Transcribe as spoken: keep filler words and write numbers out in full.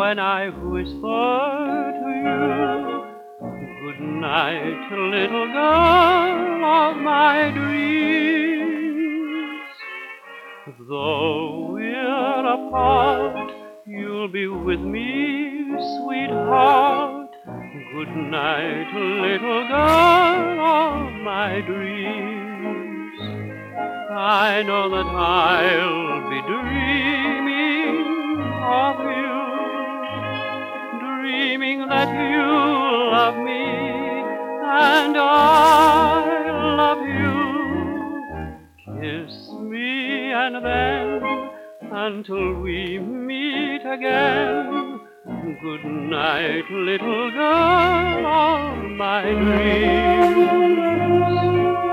when I whisper to you, good night, little girl of my dreams. Though we're apart, you'll be with me, sweetheart. Good night, little girl of my dreams. I know that I'll be dreaming of you, dreaming that you love me and I love you. Kiss me and then, until we meet again, good night, little girl of my dreams.